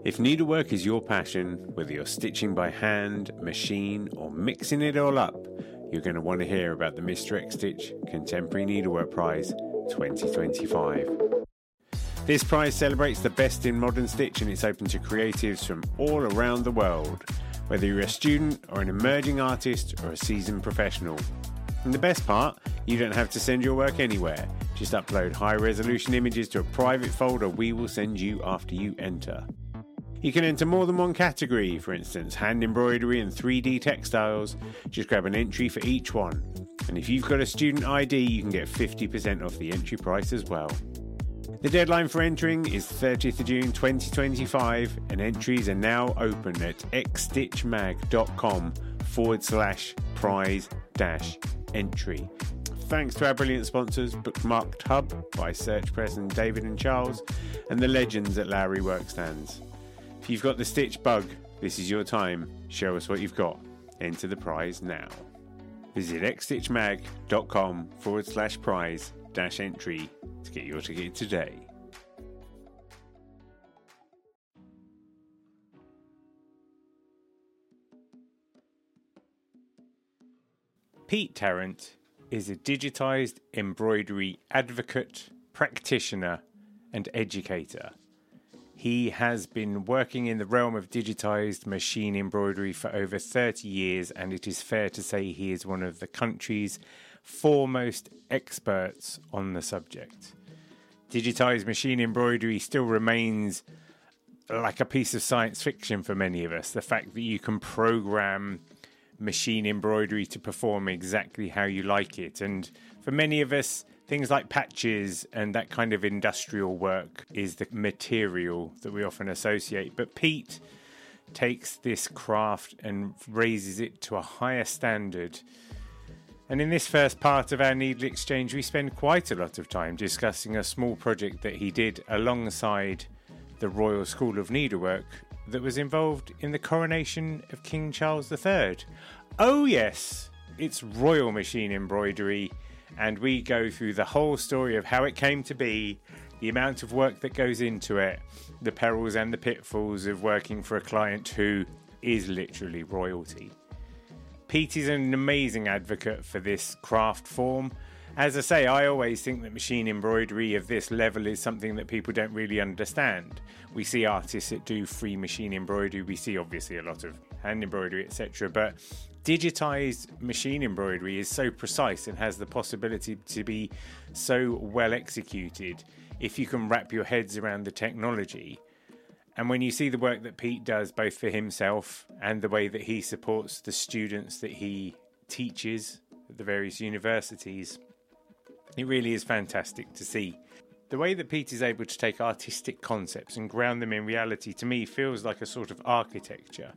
If needlework is your passion, whether you're stitching by hand, machine, or mixing it all up, you're going to want to hear about the Mr. X Stitch Contemporary Needlework Prize 2025. This prize celebrates the best in modern stitch, and it's open to creatives from all around the world, whether you're a student or an emerging artist or a seasoned professional. And the best part, you don't have to send your work anywhere. Just upload high-resolution images to a private folder we will send you after you enter. You can enter more than one category, for instance, hand embroidery and 3D textiles. Just grab an entry for each one. And if you've got a student ID, you can get 50% off the entry price as well. The deadline for entering is 30th of June 2025, and entries are now open at xstitchmag.com/prize-entry. Thanks to our brilliant sponsors, Bookmarked Hub by Search Press and David and Charles, and the legends at Lowry Workstands. If you've got the stitch bug, this is your time. Show us what you've got. Enter the prize now. Visit xstitchmag.com/prize-entry to get your ticket today. Pete Tarrant is a digitised embroidery advocate, practitioner and educator. He has been working in the realm of digitised machine embroidery for over 30 years, and it is fair to say he is one of the country's foremost experts on the subject. Digitised machine embroidery still remains like a piece of science fiction for many of us. The fact that you can program machine embroidery to perform exactly how you like it. And for many of us, things like patches and that kind of industrial work is the material that we often associate. But Pete takes this craft and raises it to a higher standard. And in this first part of our Needle Exchange, we spend quite a lot of time discussing a small project that he did alongside the Royal School of Needlework that was involved in the coronation of King Charles III. Oh yes, it's royal machine embroidery, and we go through the whole story of how it came to be, the amount of work that goes into it, the perils and the pitfalls of working for a client who is literally royalty. Pete is an amazing advocate for this craft form. As I say, I always think that machine embroidery of this level is something that people don't really understand. We see artists that do free machine embroidery, we see obviously a lot of hand embroidery, etc. But digitized machine embroidery is so precise and has the possibility to be so well executed if you can wrap your heads around the technology. And when you see the work that Pete does, both for himself and the way that he supports the students that he teaches at the various universities, it really is fantastic to see. The way that Pete is able to take artistic concepts and ground them in reality, to me, feels like a sort of architecture.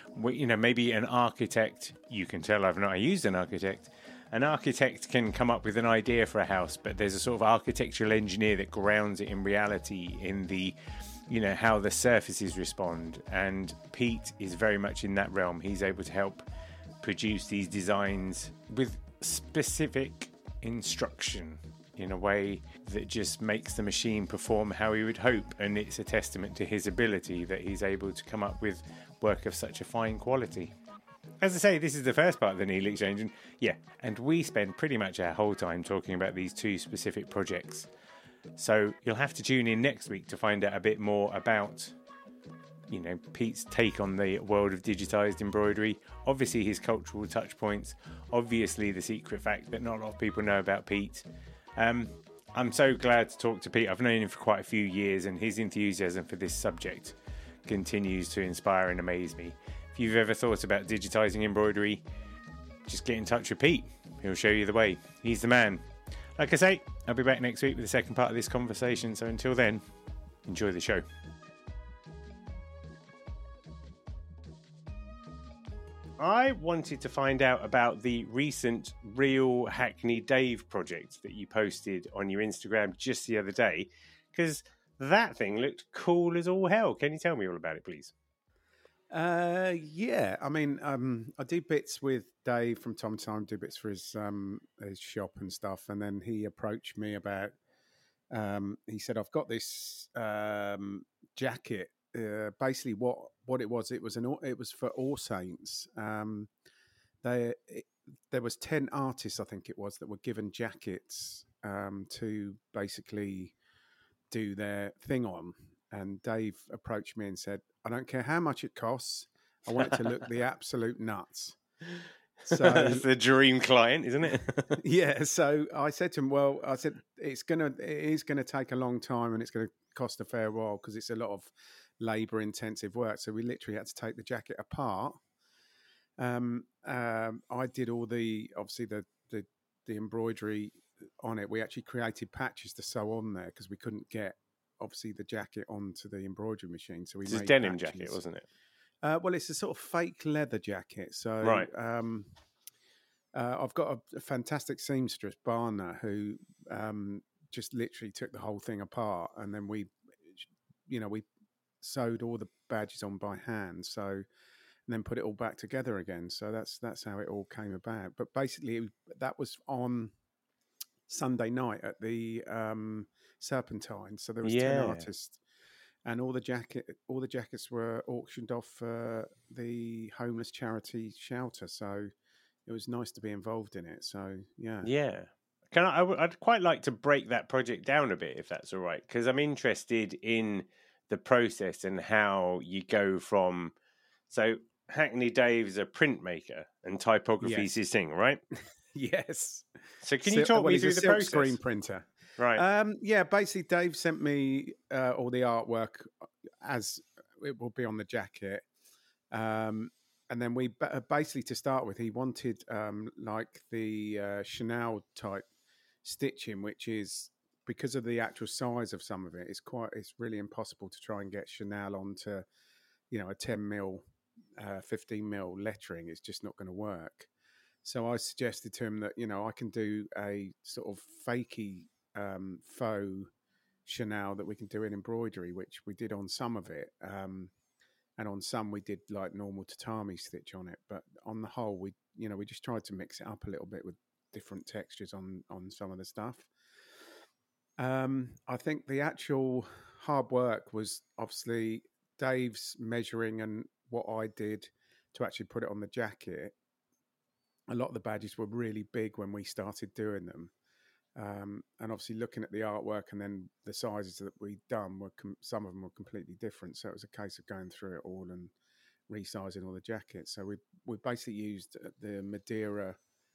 Maybe an architect, you can tell I've not used an architect can come up with an idea for a house, but there's a sort of architectural engineer that grounds it in reality, in the, how the surfaces respond. And Pete is very much in that realm. He's able to help produce these designs with specific instruction in a way that just makes the machine perform how he would hope, and it's a testament to his ability that he's able to come up with work of such a fine quality. As I say, this is the first part of the Needle Exchange, and we spend pretty much our whole time talking about these two specific projects. So you'll have to tune in next week to find out a bit more about Pete's take on the world of digitised embroidery, obviously his cultural touch points, obviously the secret fact that not a lot of people know about Pete. I'm so glad to talk to Pete. I've known him for quite a few years, and his enthusiasm for this subject continues to inspire and amaze me. If you've ever thought about digitising embroidery, just get in touch with Pete. He'll show you the way. He's the man. Like I say, I'll be back next week with the second part of this conversation, so until then, enjoy the show. I wanted to find out about the recent Real Hackney Dave project that you posted on your Instagram just the other day, because that thing looked cool as all hell. Can you tell me all about it, please? Yeah, I mean, I do bits with Dave from time to time, do bits for his shop and stuff, and then he approached me about, he said, I've got this jacket. basically what it was. It was for All Saints. They it, there was 10 artists, I think it was, that were given jackets to basically do their thing on. And Dave approached me and said, "I don't care how much it costs. I want it to look the absolute nuts." So That's the dream client, isn't it? yeah, so I said to him, "Well, I said it is gonna take a long time, and it's gonna cost a fair while because it's a lot of labour intensive work." So we literally had to take the jacket apart. I did all obviously the embroidery on it. We actually created patches to sew on there because we couldn't get obviously the jacket onto the embroidery machine. So we It's a made denim patches. jacket, wasn't it? Well, it's a sort of fake leather jacket. So Right. I've got a fantastic seamstress, Barna, who just literally took the whole thing apart, and then we sewed all the badges on by hand. So, and then put it all back together again. So that's how it all came about. But basically, that was on Sunday night at the Serpentine. So there was 10 artists, and all the jackets were auctioned off for the homeless charity Shelter. So it was nice to be involved in it. So yeah. Yeah. I'd quite like to break that project down a bit, if that's all right, because I'm interested in the process and how you go from. So Hackney Dave's a printmaker and typography's his thing, right? Yes. So can you talk me through the process? Screen printer. Right. Yeah, basically Dave sent me all the artwork as it will be on the jacket. And then we basically, to start with, he wanted like the Chanel type stitching, which is, because of the actual size of some of it, it's really impossible to try and get Chanel onto, a 10 mil, 15 mil lettering. It's just not going to work. So I suggested to him that, I can do a sort of fakey faux Chanel that we can do in embroidery, which we did on some of it. And on some we did like normal tatami stitch on it. But on the whole, we just tried to mix it up a little bit with different textures on some of the stuff. I think the actual hard work was obviously Dave's measuring and what I did to actually put it on the jacket. A lot of the badges were really big when we started doing them. And obviously looking at the artwork and then the sizes that we'd done some of them were completely different. So it was a case of going through it all and resizing all the jackets. So we basically used the Madeira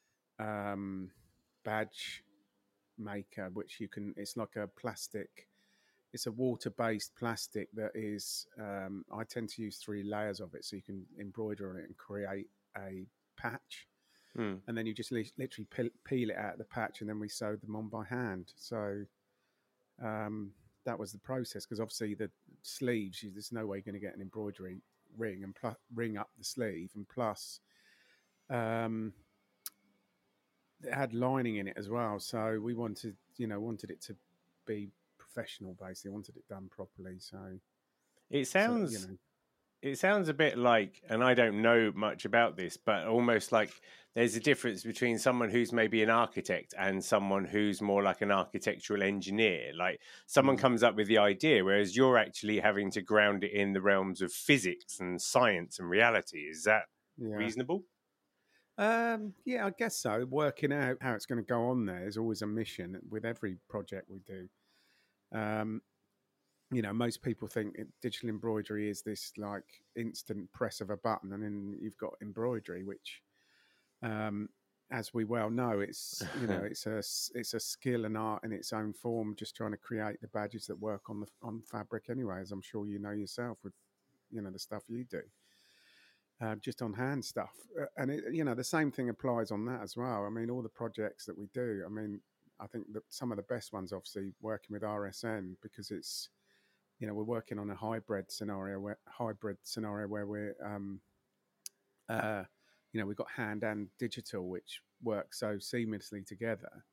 badge maker, which it's like a plastic, it's a water-based plastic that is, I tend to use 3 layers of it, so you can embroider on it and create a patch. And then you just literally peel it out of the patch, and then we sewed them on by hand. So that was the process, because obviously the sleeves, there's no way you're going to get an embroidery ring and ring up the sleeve, and plus it had lining in it as well. So we wanted it to be professional, basically. Wanted it done properly. So it sounds. It sounds a bit like, and I don't know much about this, but almost like there's a difference between someone who's maybe an architect and someone who's more like an architectural engineer. Like someone comes up with the idea, whereas you're actually having to ground it in the realms of physics and science and reality. Is that reasonable? Yeah, I guess so. Working out how it's going to go on there is always a mission with every project we do. Most people think digital embroidery is this like instant press of a button, and then you've got embroidery, which, as we well know, it's it's a skill and art in its own form. Just trying to create the badges that work on fabric, anyway, as I'm sure you know yourself with the stuff you do, just on hand stuff, and the same thing applies on that as well. I mean, all the projects that we do. I mean, I think that some of the best ones, obviously, working with RSN, because it's we're working on a hybrid scenario where we're, we've got hand and digital, which work so seamlessly together.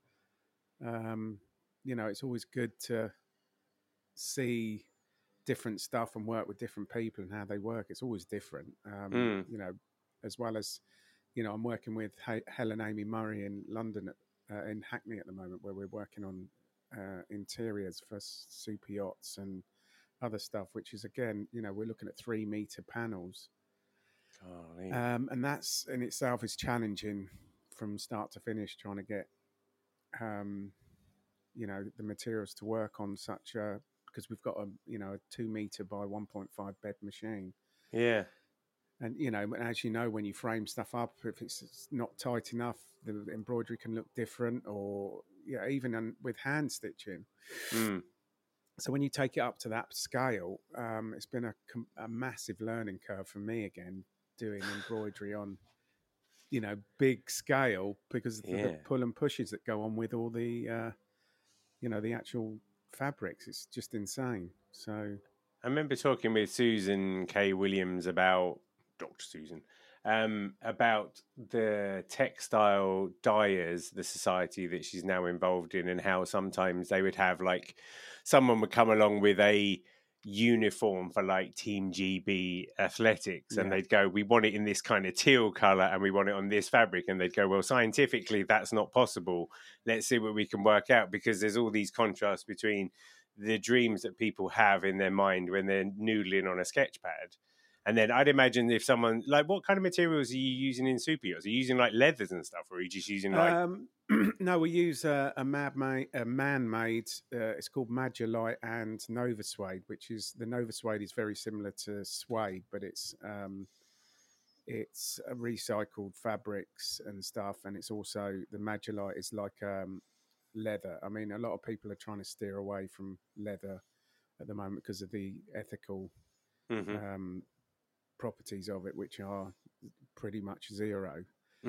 It's always good to see different stuff and work with different people and how they work. It's always different, as well as, I'm working with Helen Amy Murray in London, in Hackney at the moment, where we're working on interiors for super yachts and other stuff, which is again, we're looking at 3 meter panels, Golly. and that's in itself is challenging from start to finish, trying to get um, the materials to work on such a because we've got a 2 meter by 1.5 bed machine. Yeah. And as you know, when you frame stuff up, if it's not tight enough, the embroidery can look different, or even with hand stitching. Mm. So when you take it up to that scale, it's been a massive learning curve for me again, doing embroidery on big scale, because of the pull and pushes that go on with all the the actual fabrics. It's just insane. So I remember talking with Susan K. Williams about Dr. Susan about the textile dyers, the society that she's now involved in, and how sometimes they would have like someone would come along with a uniform for like Team GB athletics, and they'd go, we want it in this kind of teal color and we want it on this fabric, and they'd go, well, scientifically that's not possible, let's see what we can work out, because there's all these contrasts between the dreams that people have in their mind when they're noodling on a sketch pad. And then I'd imagine if someone, like, what kind of materials are you using in super yachts? Are you using like leathers and stuff, or are you just using like... No, we use a man-made, it's called Magilite and Nova Suede, which is, the Nova Suede is very similar to suede, but it's recycled fabrics and stuff. And it's also, the Magilite is like leather. I mean, a lot of people are trying to steer away from leather at the moment because of the ethical properties of it, which are pretty much zero.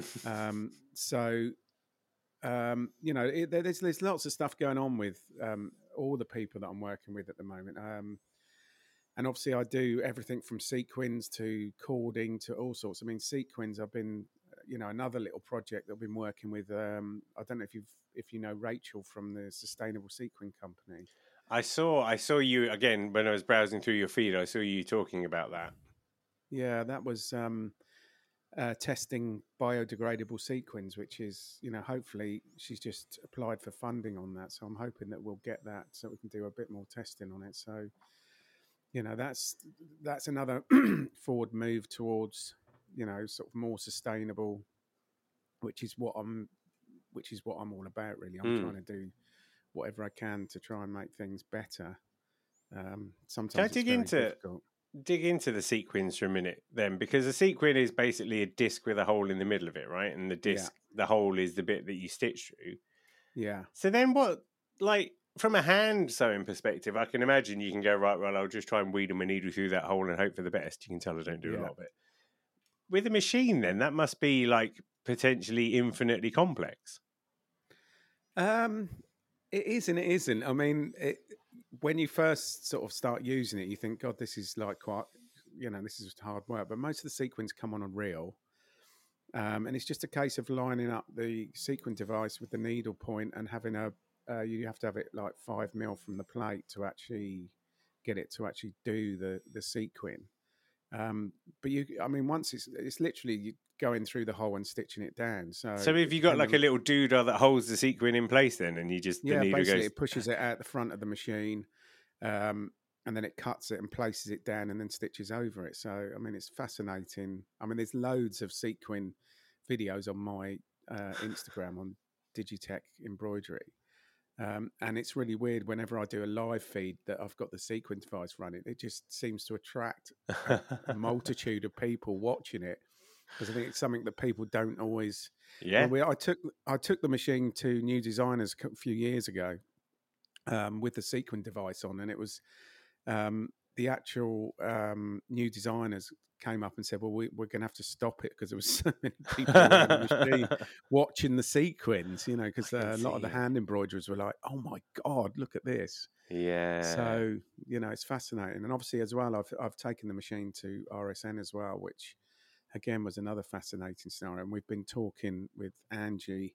There's lots of stuff going on with all the people that I'm working with at the moment. And obviously I do everything from sequins to cording to all sorts. I mean, sequins, I've been, another little project that I've been working with. I don't know if you know Rachel from the Sustainable Sequin Company. I saw you again when I was browsing through your feed. I saw you talking about that. Yeah, that was testing biodegradable sequins, which is, hopefully she's just applied for funding on that. So I'm hoping that we'll get that so we can do a bit more testing on it. So, that's another forward move towards, sort of more sustainable, which is what I'm all about, really. I'm trying to do whatever I can to try and make things better. Sometimes it's very difficult. Dig into the sequins for a minute then, because a sequin is basically a disc with a hole in the middle of it, right? And the disc, the hole is the bit that you stitch through. Yeah. So then what, like, from a hand sewing perspective, I can imagine you can go, right, well, I'll just try and weed my needle through that hole and hope for the best. You can tell I don't do a lot of it. With a machine then, that must be like potentially infinitely complex. It is and it isn't. I mean, when you first sort of start using it, you think, God, this is like quite, this is hard work. But most of the sequins come on a reel. And it's just a case of lining up the sequin device with the needle point and having you have to have it like 5 mil from the plate to actually get it to actually do the sequin. But once it's literally you going through the hole and stitching it down. So have you got like a little doodah that holds the sequin in place then, and you just, the needle basically goes... it pushes it out the front of the machine, and then it cuts it and places it down and then stitches over it. So it's fascinating. There's loads of sequin videos on my Instagram on Digitech Embroidery. And it's really weird whenever I do a live feed that I've got the sequin device running. It just seems to attract a multitude of people watching it, because I think it's something that people don't always. Yeah. I took the machine to New Designers a few years ago with the sequin device on, and it was the actual New Designers came up and said, well, we're going to have to stop it because there was so many people around the machine watching the sequins, because a lot of the hand embroiderers were like, oh my God, look at this. Yeah. So, it's fascinating. And obviously as well, I've taken the machine to RSN as well, which again was another fascinating scenario. And we've been talking with Angie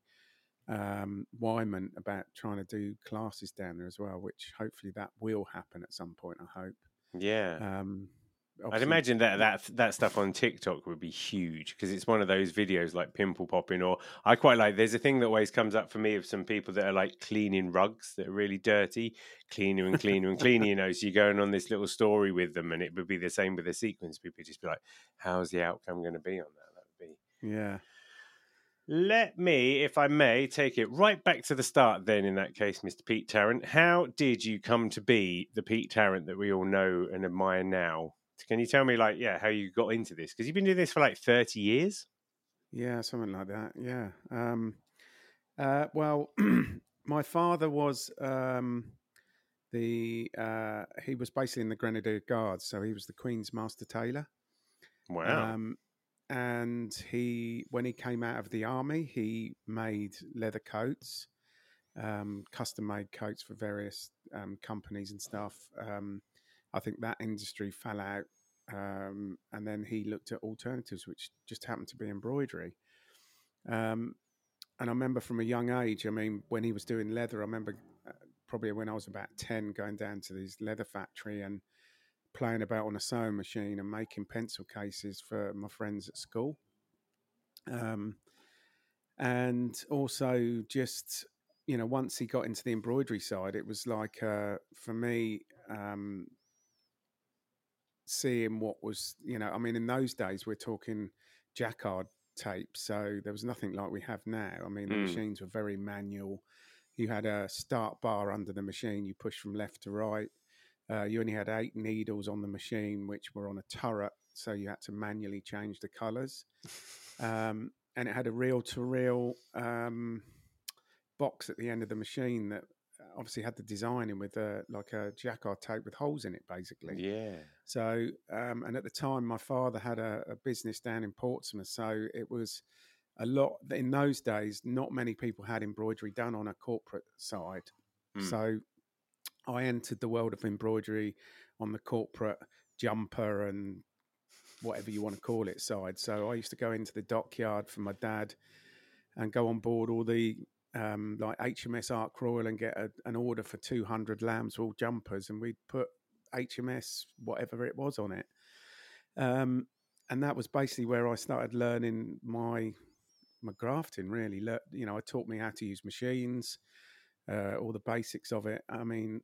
Wyman about trying to do classes down there as well, which hopefully that will happen at some point, I hope. Yeah. I'd obviously, imagine that stuff on TikTok would be huge because it's one of those videos like pimple popping. Or I quite like. There's a thing that always comes up for me of some people that are like cleaning rugs that are really dirty, cleaner and cleaner and cleaner. You know, so you're going on this little story with them, and it would be the same with the sequence. People would just be like, "How's the outcome going to be on that?" That would be. yeah. Let me, if I may, take it right back to the start then, in that case, Mr. Pete Tarrant. How did you come to be the Pete Tarrant that we all know and admire now? Can you tell me, like, how you got into this? Because you've been doing this for like 30 years. Yeah, something like that. Yeah. Well, my father was he was basically in the Grenadier Guards, so he was the Queen's Master Tailor. Wow. Um, and when he came out of the army, he made leather coats, custom-made coats for various companies and stuff. I think that industry fell out, and then he looked at alternatives, which just happened to be embroidery. Um, and I remember from a young age, I mean, when he was doing leather, I remember probably when I was about 10 going down to this leather factory and playing about on a sewing machine and making pencil cases for my friends at school. And also just, once he got into the embroidery side, it was like, for me, seeing what was, I mean, in those days, we're talking jacquard tape. So there was nothing like we have now. I mean, the machines were very manual. You had a start bar under the machine. You push from left to right. You only had 8 needles on the machine, which were on a turret. So you had to manually change the colors. And it had a reel-to-reel box at the end of the machine that obviously had the design in with like a jacquard tape with holes in it, basically. Yeah. So, and at the time, my father had a business down in Portsmouth. So it was a lot in those days. Not many people had embroidery done on a corporate side. So I entered the world of embroidery on the corporate jumper and whatever you want to call it side. So I used to go into the dockyard for my dad and go on board all the like HMS Ark Royal and get an order for 200 Lambswool jumpers, and we'd put HMS whatever it was on it. And that was basically where I started learning my grafting. Really, it taught me how to use machines, all the basics of it. I mean,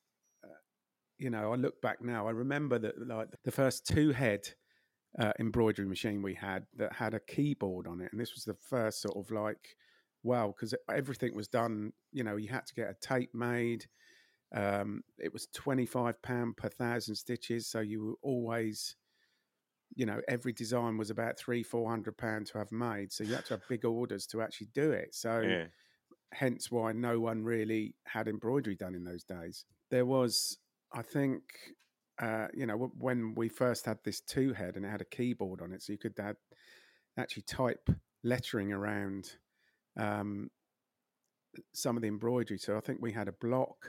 I look back now. I remember that like the first 2-head embroidery machine we had that had a keyboard on it, and this was the first sort of like, wow, because everything was done. You had to get a tape made. It was £25 per 1,000 stitches, so you were always, every design was about £300-400 to have made. So you had to have big orders to actually do it. So hence why no one really had embroidery done in those days. There was, I think, when we first had this 2-head and it had a keyboard on it, so you could actually type lettering around some of the embroidery. So I think we had a block,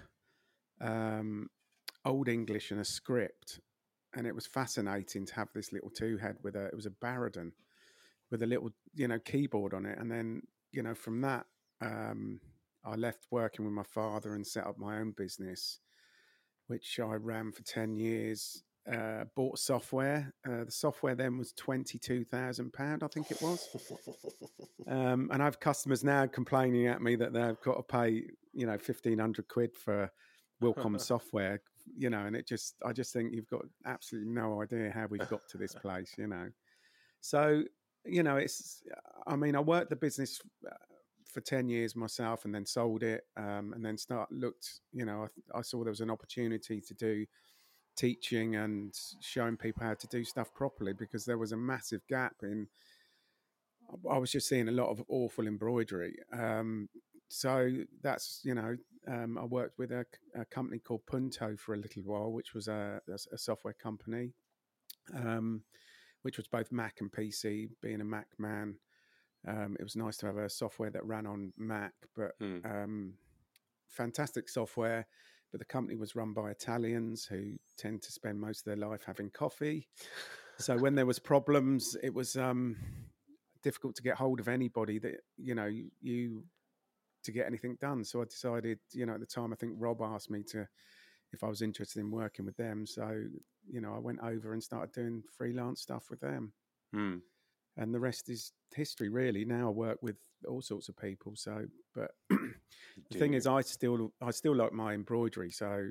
Old English, and a script, and it was fascinating to have this little 2-head it was a Baradon with a little, keyboard on it. And then, from that, I left working with my father and set up my own business, which I ran for 10 years. Bought software. The software then was £22,000, I think it was. And I have customers now complaining at me that they've got to pay, 1,500 quid for Wilcom software, and I just think you've got absolutely no idea how we've got to this place, So, I mean, I worked the business for 10 years myself and then sold it, and then I saw there was an opportunity to do teaching and showing people how to do stuff properly, because there was a massive gap I was just seeing a lot of awful embroidery. So that's, I worked with a company called Punto for a little while, which was a software company, which was both Mac and PC. Being a Mac man, it was nice to have a software that ran on Mac, but fantastic software. But the company was run by Italians who tend to spend most of their life having coffee. So when there was problems, it was difficult to get hold of anybody that, to get anything done. So I decided, at the time, I think Rob asked me if I was interested in working with them. So, I went over and started doing freelance stuff with them. Hmm. And the rest is history, really. Now I work with all sorts of people. So, but the thing is, I still like my embroidery. So,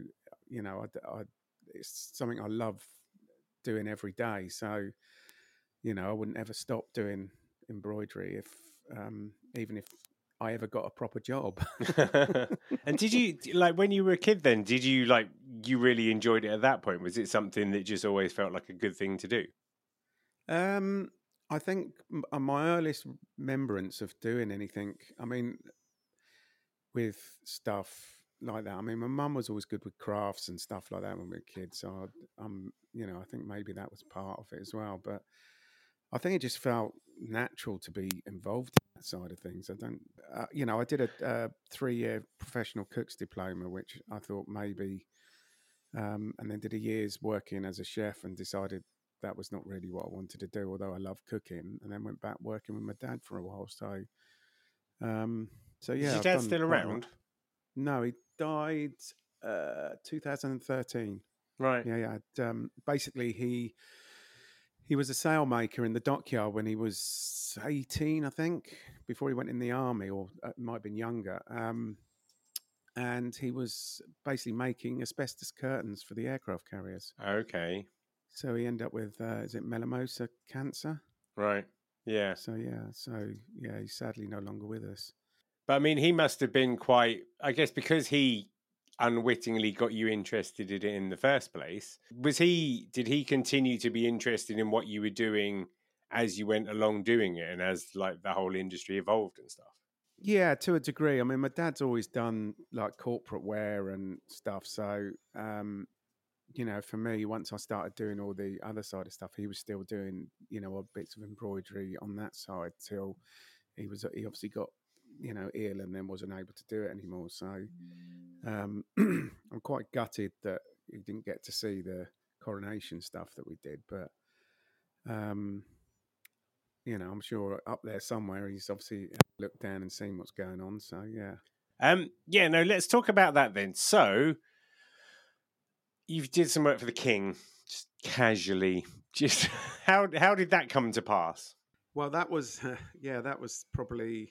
it's something I love doing every day. So, I wouldn't ever stop doing embroidery if, even if I ever got a proper job. And did you, like, when you were a kid then, did you, like, you really enjoyed it at that point? Was it something that just always felt like a good thing to do? I think my earliest remembrance of doing anything, I mean, with stuff like that. I mean, my mum was always good with crafts and stuff like that when we were kids. So, I think maybe that was part of it as well. But I think it just felt natural to be involved in that side of things. I don't, I did a 3-year professional cook's diploma, which I thought maybe, and then did a year's working as a chef and decided that was not really what I wanted to do, although I love cooking, and then went back working with my dad for a while. Um, Is yeah, your I've dad done still quite a lot. around? No, he died 2013. Right. Yeah. Basically, he was a sailmaker in the dockyard when he was 18, I think, before he went in the army, or might have been younger. And he was basically making asbestos curtains for the aircraft carriers. Okay. So he ended up with, is it melanoma cancer? Right. Yeah. So he's sadly no longer with us. But I mean, he must have been quite, I guess, because he unwittingly got you interested in it in the first place. Did he continue to be interested in what you were doing as you went along doing it and as, like, the whole industry evolved and stuff? Yeah, to a degree. I mean, my dad's always done like corporate wear and stuff. So, for me, once I started doing all the other side of stuff, he was still doing, odd bits of embroidery on that side till he obviously got, ill and then wasn't able to do it anymore. So, I'm quite gutted that he didn't get to see the coronation stuff that we did. But, I'm sure up there somewhere he's obviously looked down and seen what's going on. So, yeah. Yeah, no, let's talk about that then. So, you did some work for the king, just casually. Just how did that come to pass? Well, that was that was probably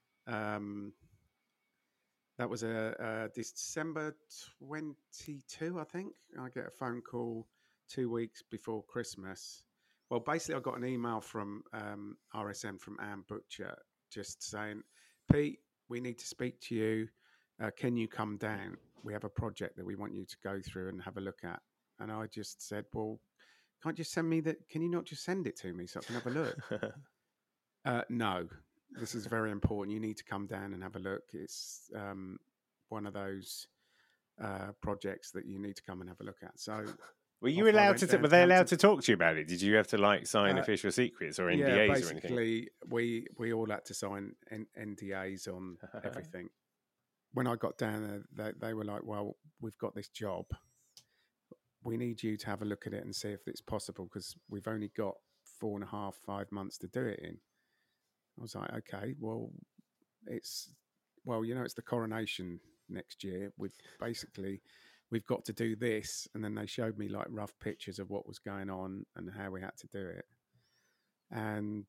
that was a December 22, I think. I get a phone call 2 weeks before Christmas. Well, basically, I got an email from RSM from Anne Butcher just saying, Pete, we need to speak to you. Can you come down? We have a project that we want you to go through and have a look at. And I just said, well, can't you send me that? Can you not just send it to me so I can have a look? No, this is very important. You need to come down and have a look. It's one of those projects that you need to come and have a look at. So, Were you off I allowed went to? down Were to they allowed Hampton. to talk to you about it? Did you have to, like, sign Uh, official secrets or yeah, NDAs or anything? basically, we all had to sign NDAs on everything. When I got down there, they were like, "Well, we've got this job. We need you to have a look at it and see if it's possible because we've only got 4.5, 5 months to do it in." I was like, "Okay, well, it's it's the coronation next year. We've got to do this." And then they showed me like rough pictures of what was going on and how we had to do it. And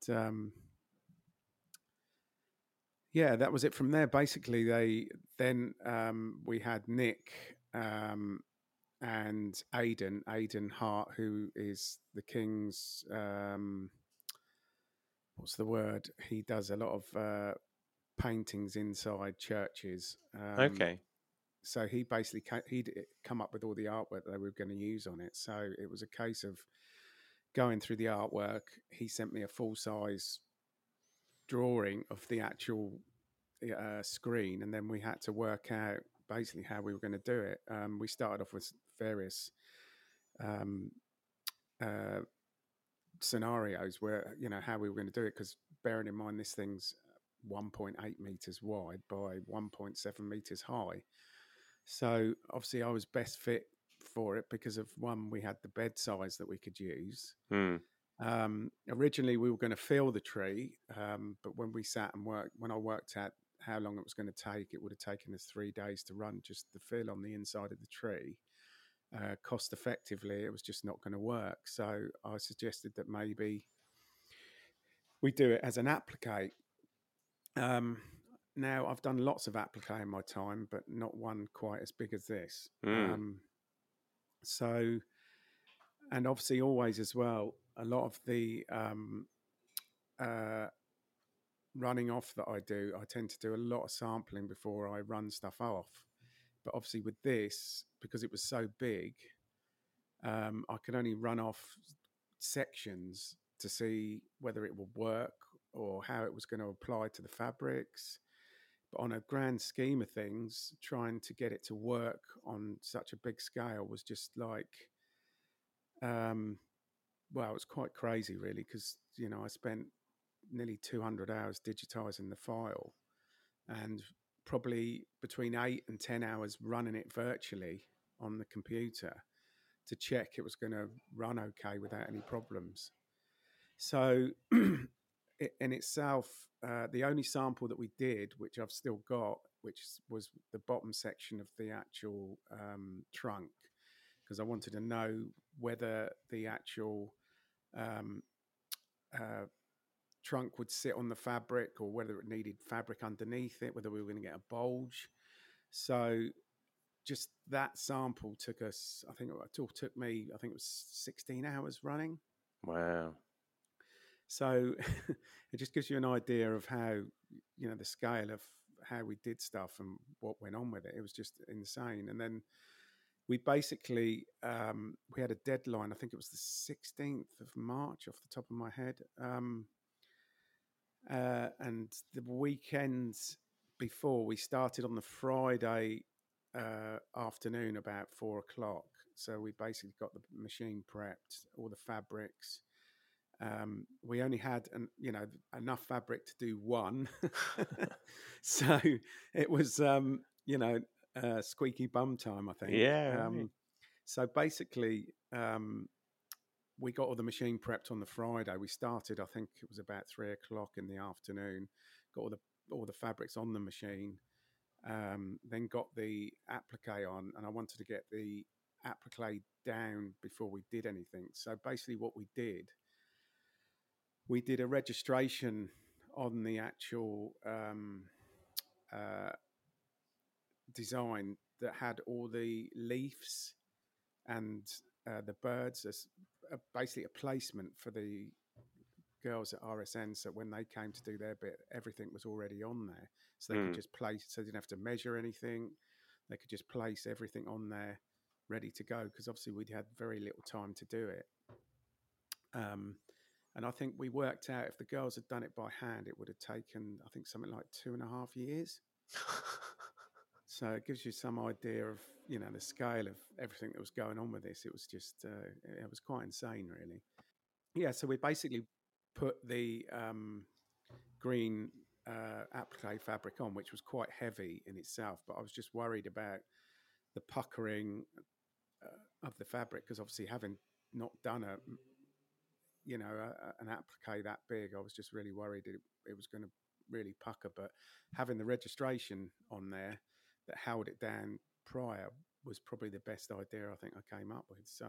that was it from there. Basically, we had Nick and Aidan Hart, who is the King's what's the word? He does a lot of paintings inside churches. Okay. So he basically he'd come up with all the artwork that they were going to use on it. So it was a case of going through the artwork. He sent me a full size drawing of the actual screen, and then we had to work out basically how we were going to do it. We started off with various um, uh, scenarios where how we were going to do it, because bearing in mind this thing's 1.8 meters wide by 1.7 meters high. So obviously I was best fit for it because of one, we had the bed size that we could use. Originally we were going to fill the tree, but when we sat and worked, when I worked out how long it was going to take, it would have taken us 3 days to run just the fill on the inside of the tree. cost effectively, it was just not going to work. So I suggested that maybe we do it as an applique. Um, Now, I've done lots of applique in my time, but not one quite as big as this. Mm. So, and obviously, always as well, a lot of the uh, running off that I do, I tend to do a lot of sampling before I run stuff off. But obviously, with this, because it was so big, I could only run off sections to see whether it would work or how it was going to apply to the fabrics. But on a grand scheme of things, trying to get it to work on such a big scale was just like, well, it was quite crazy, really, because, I spent nearly 200 hours digitizing the file and probably between 8 and 10 hours running it virtually on the computer to check it was going to run okay without any problems. So, in itself, the only sample that we did, which I've still got, which was the bottom section of the actual trunk, because I wanted to know whether the actual um, uh, trunk would sit on the fabric or whether it needed fabric underneath it, whether we were going to get a bulge. So just that sample took us, I think it took me, I think it was 16 hours running. Wow. So it just gives you an idea of how, the scale of how we did stuff and what went on with it. It was just insane. And then we basically, we had a deadline. I think it was the 16th of March off the top of my head. And the weekends before, we started on the Friday afternoon about 4 o'clock. So we basically got the machine prepped, all the fabrics. We only had enough fabric to do one. So it was, squeaky bum time, I think. Yeah. Right. So basically, we got all the machine prepped on the Friday. We started, I think it was about 3 o'clock in the afternoon. Got all the fabrics on the machine. Then got the applique on, and I wanted to get the applique down before we did anything. So basically, what we did a registration on the actual design that had all the leaves and the birds as basically a placement for the girls at RSN. So when they came to do their bit, everything was already on there. So they could just place, so they didn't have to measure anything. They could just place everything on there ready to go, because obviously we'd had very little time to do it. And I think we worked out if the girls had done it by hand, it would have taken, I think, something like 2.5 years. So it gives you some idea of, the scale of everything that was going on with this. It was just, it was quite insane, really. Yeah, so we basically put the green applique fabric on, which was quite heavy in itself, but I was just worried about the puckering of the fabric, because obviously having not done an applique that big, I was just really worried it was going to really pucker. But having the registration on there that held it down prior was probably the best idea I think I came up with. So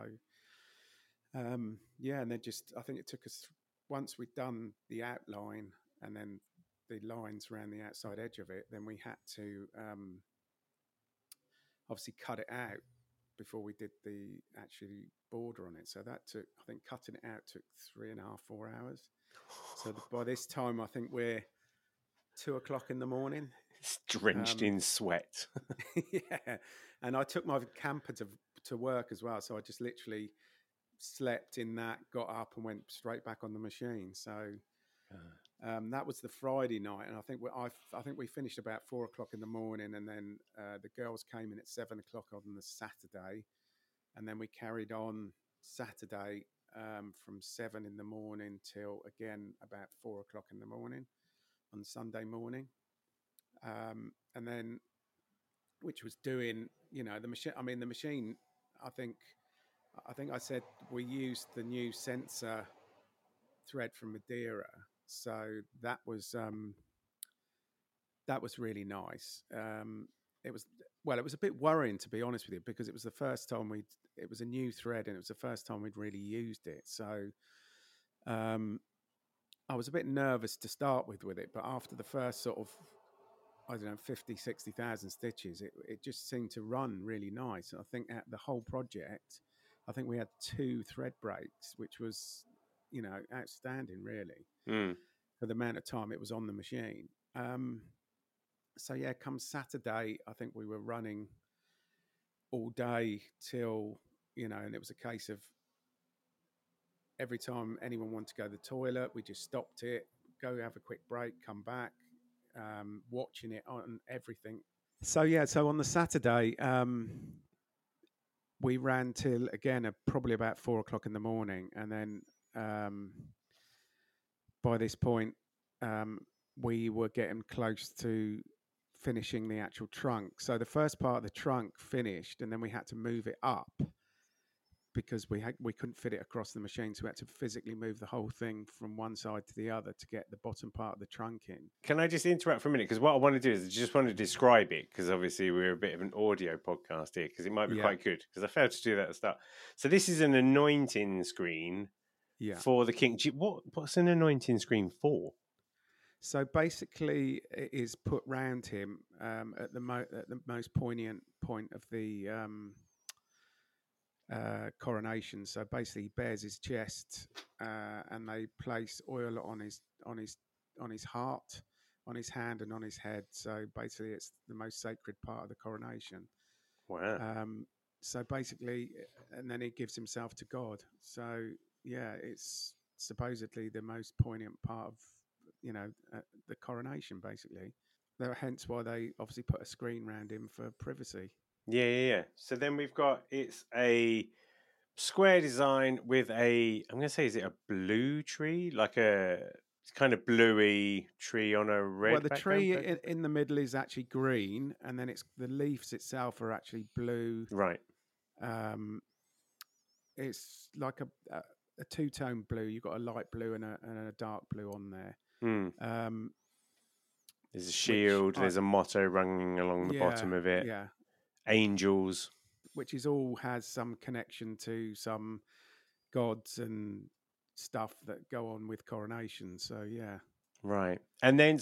yeah, and then I think it took us, once we'd done the outline and then the lines around the outside edge of it, then we had to obviously cut it out before we did the actually border on it. So that took, I think cutting it out took 3.5, 4 hours. So by this time, I think we're 2 o'clock in the morning. It's drenched in sweat. Yeah. And I took my camper to work as well. So I just literally slept in that, got up and went straight back on the machine. So that was the Friday night. And I think we finished about 4 o'clock in the morning. And then the girls came in at 7 o'clock on the Saturday. And then we carried on Saturday from 7 in the morning till again about 4 o'clock in the morning on Sunday morning. And then, which was doing, the machine. I mean, the machine, I think I said we used the new sensor thread from Madeira. So that was really nice. it was a bit worrying, to be honest with you, because it was the first time it was a new thread and it was the first time we'd really used it. So I was a bit nervous to start with it, but after the first sort of, I don't know, 50, 60,000 stitches, it just seemed to run really nice. And I think at the whole project, I think we had 2 thread breaks, which was, outstanding, really, for the amount of time it was on the machine. So yeah, come Saturday, I think we were running all day till, and it was a case of every time anyone wanted to go to the toilet, we just stopped it, go have a quick break, come back, watching it on everything. So yeah, so on the Saturday, we ran till again probably about 4 o'clock in the morning, and then by this point, we were getting close to finishing the actual trunk. So the first part of the trunk finished, and then we had to move it up because we couldn't fit it across the machine, so we had to physically move the whole thing from one side to the other to get the bottom part of the trunk in. Can I just interrupt for a minute? Because what I want to do is I just want to describe it, because obviously we're a bit of an audio podcast here, because it might be quite good, because I failed to do that at the start. So this is an anointing screen for the king. What's an anointing screen for? So basically, it is put round him at the most poignant point of the coronation. So basically, he bears his chest, and they place oil on his heart, on his hand, and on his head. So basically, it's the most sacred part of the coronation. Wow. So basically, and then he gives himself to God. So yeah, it's supposedly the most poignant part of the coronation, basically. Hence why they obviously put a screen around him for privacy. Yeah. So then we've got, it's a square design with I'm going to say, is it a blue tree? Like a kind of bluey tree on a red Well, the background? tree in the middle is actually green, and then the leaves itself are actually blue. Right. It's like a two-tone blue. You've got a light blue and a dark blue on there. There's a shield. There's a motto running along the bottom of it. Yeah. Angels. Which all has some connection to some gods and stuff that go on with coronation. So yeah. Right. And then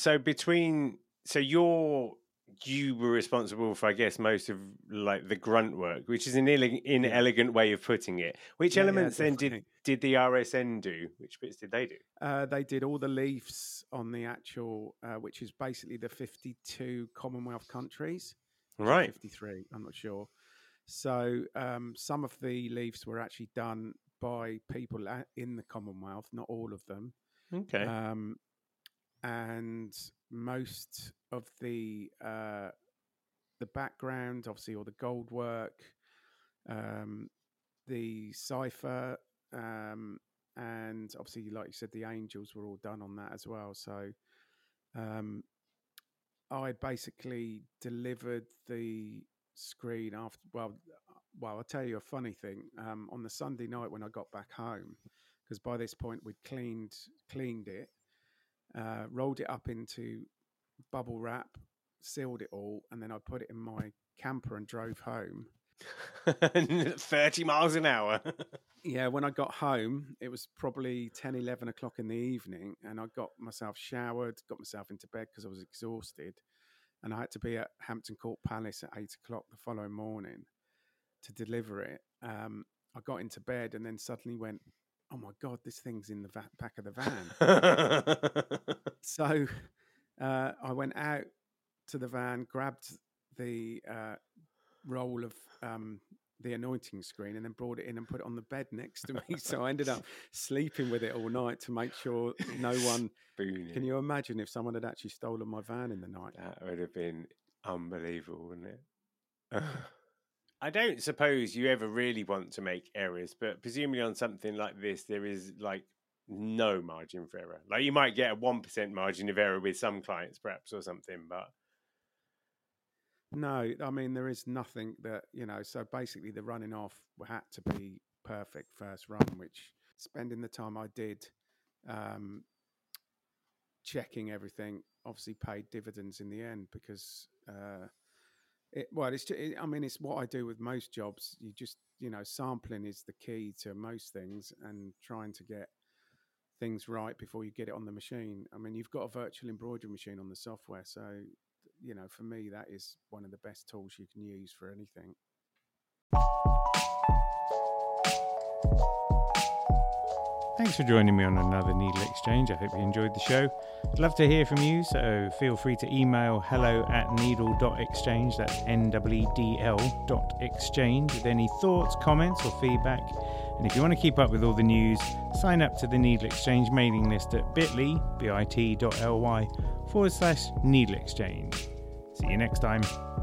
you were responsible for, I guess, most of like the grunt work, which is an inelegant way of putting it. Which elements then did the RSN do? Which bits did they do? They did all the leaves on the actual, which is basically the 52 Commonwealth countries. Right. 53, I'm not sure. So some of the leaves were actually done by people in the Commonwealth, not all of them. Okay. And most of the background, obviously, all the gold work, the cipher, and obviously, like you said, the angels were all done on that as well. So I basically delivered the screen after. Well, I'll tell you a funny thing. On the Sunday night when I got back home, because by this point we'd cleaned it, rolled it up into bubble wrap, sealed it all, and then I put it in my camper and drove home. 30 miles an hour. Yeah, when I got home, it was probably 10, 11 o'clock in the evening, and I got myself showered, got myself into bed because I was exhausted, and I had to be at Hampton Court Palace at 8 o'clock the following morning to deliver it. I got into bed and then suddenly went, oh my God, this thing's in the back of the van. So I went out to the van, grabbed the roll of the anointing screen, and then brought it in and put it on the bed next to me. So I ended up sleeping with it all night to make sure no one... Can you imagine if someone had actually stolen my van in the night? That would have been unbelievable, wouldn't it? I don't suppose you ever really want to make errors, but presumably on something like this, there is like no margin for error. Like you might get a 1% margin of error with some clients, perhaps, or something, but... No, I mean, there is nothing that, so basically the running off had to be perfect first run, which spending the time I did checking everything obviously paid dividends in the end, because It's what I do with most jobs. You just, sampling is the key to most things, and trying to get things right before you get it on the machine. I mean, you've got a virtual embroidery machine on the software, so for me, that is one of the best tools you can use for anything. Thanks for joining me on another Needle Exchange. I hope you enjoyed the show. I'd love to hear from you, so feel free to email hello@needle.exchange, that's NEEDL.exchange, with any thoughts, comments or feedback. And if you want to keep up with all the news, sign up to the Needle Exchange mailing list at bit.ly/Needle Exchange. See you next time.